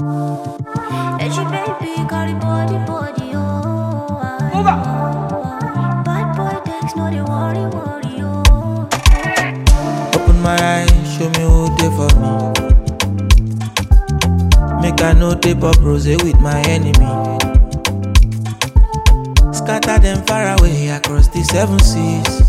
And she baby got the body, oh. Bad boy takes no the worry, oh. Open my eyes, show me who they for me. Make I know they pop rose with my enemy. Scatter them far away across the 7 seas.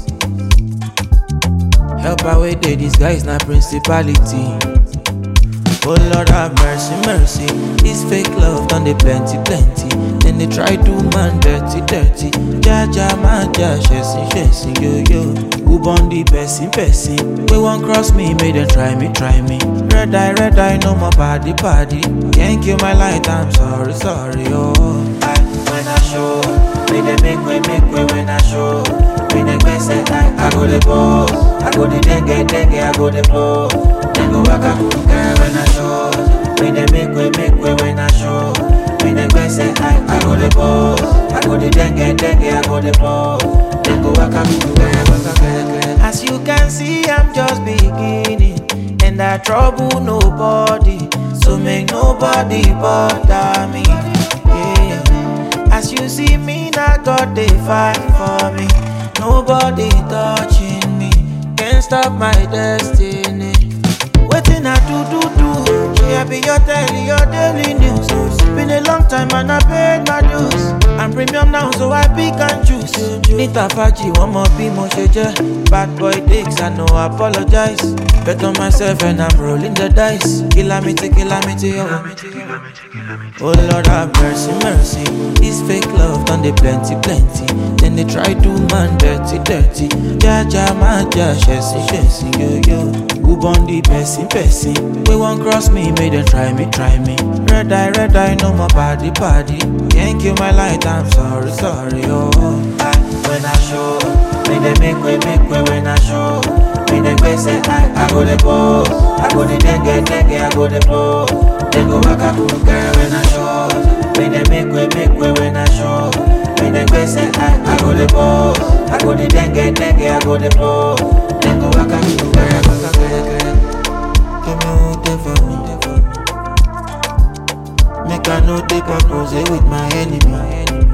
Help away they disguise na principality. Oh Lord have mercy, mercy. This fake love done they plenty. Then they try do man dirty. Ja man ja, chasing, yo. Who born the person? We won't cross me, make them try me. Red eye, no more party. Can't kill my light, I'm sorry, oh. When I show, make them make way when I show. When they go say I go the boss, I go the dengue, I go the blow. Then go back up, girl when I show. When they make way when I show. When they go say I go the boss, I go the dengue, I go the blow. Then go back up, girl. As you can see, I'm just beginning, and I trouble nobody, so make nobody bother me. Yeah. As you see me, now God they fight for me. Nobody touching me, can't stop my destiny. Waiting I do. Yeah, be your daily news. Been a long time and I paid my dues. I'm premium now, so I pick and choose. Nita Faji, one more be more shade. Bad boy dicks, I know I apologize. Bet on myself and I'm rolling the dice. Calamity, oh Lord have mercy. This fake love done they plenty. Then they try do man dirty. Ja man ja, chasing, yo. Who born the person? We won't cross me, make them try me. Red eye, no more party. Can't kill my light, I'm sorry, oh. When I show, make them make way when I show. When they go say I go the boss, I go the dengue, I go the blow. Then go back up, girl when I show. When they make way when I show. When they go say I go the boss, I go the dengue, I go the blow. Then go back up, girl. Give me who they for me. Make I know they pop rose with my enemy.